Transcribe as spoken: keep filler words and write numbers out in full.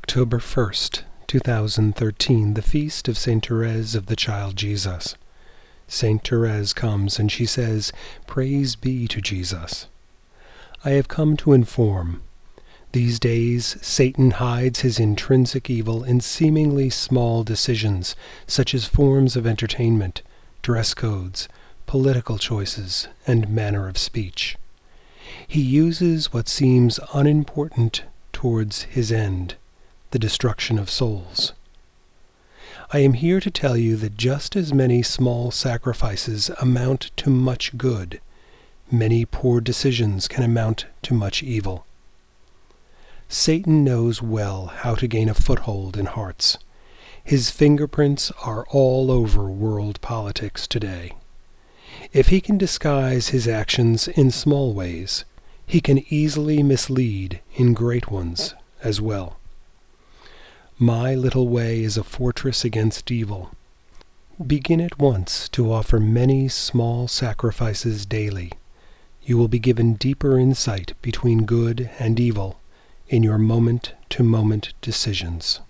October first, two thousand thirteen, the feast of Saint Therese of the Child Jesus. Saint Therese comes and she says, "Praise be to Jesus." I have come to inform. These days, Satan hides his intrinsic evil in seemingly small decisions, such as forms of entertainment, dress codes, political choices, and manner of speech. He uses what seems unimportant towards his end, the destruction of souls. I am here to tell you that just as many small sacrifices amount to much good, many poor decisions can amount to much evil. Satan knows well how to gain a foothold in hearts. His fingerprints are all over world politics today. If he can disguise his actions in small ways, he can easily mislead in great ones as well. My little way is a fortress against evil. Begin at once to offer many small sacrifices daily. You will be given deeper insight between good and evil in your moment-to-moment decisions.